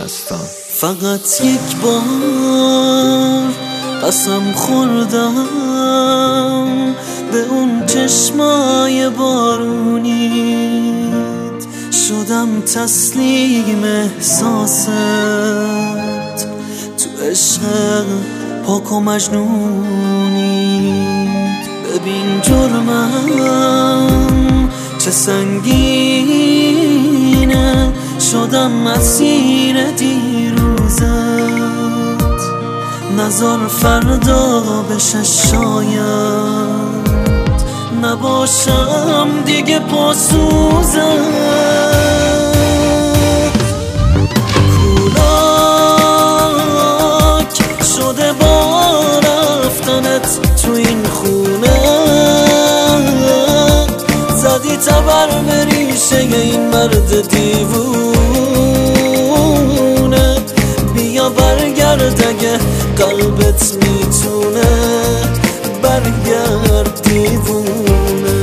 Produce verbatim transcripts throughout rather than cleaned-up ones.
دستان. فقط یک بار قسم خوردم به اون چشمای بارونیت، شدم تسلیم احساست تو عشق پاک و مجنونیت. ببین جرمم چه سنگینه، شدم اسیر دیروزت. نظر فردا بشه شاید نباشم دیگه پاسوزت. کولاک شده با رفتنت تو این خونه، زدی تبر به ریشه این مرد دیوونه. بیا برگرد اگه قلبت میتونه، برگرد دیوونه.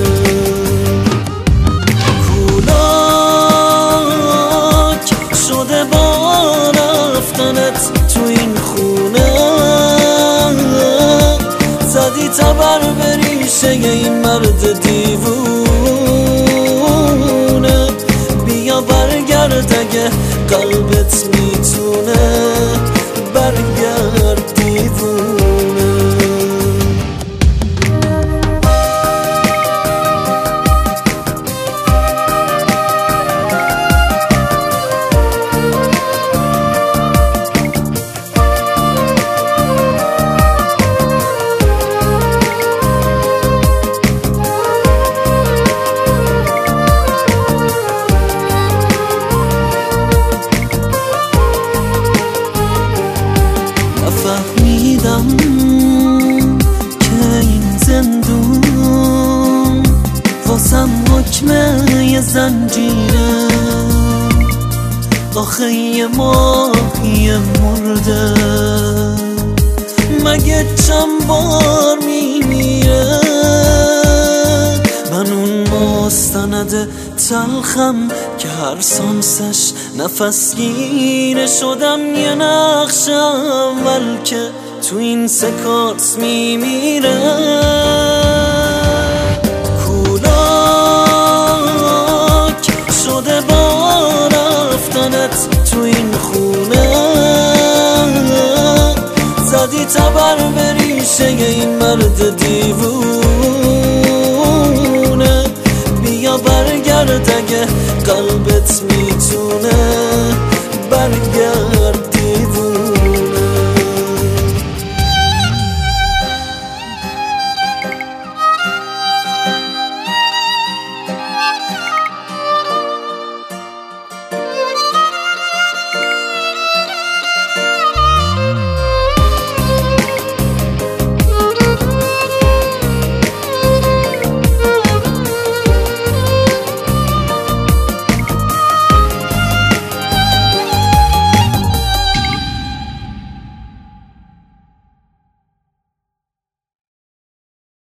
کولاک شده با رفتنت تو این خونه، زدی تبر به ریشه این مرد دیوونه. بیا برگرد اگه قلبت میتونه، برگرد دیوونه. فهمیدم که این زندون واسم حکمه یه زنجیره، آخه یه ماهی مرده مگه چند بار میمیره. من اون مستند تلخم که هر سانسش نفسگیر شدم، یه نقش اول که تو این سکانس میمیره. کولاک شده با رفتنت تو این خونه، زدی تبر به ریشه این مرد دیوونه. بیا برگرد اگه قلبت می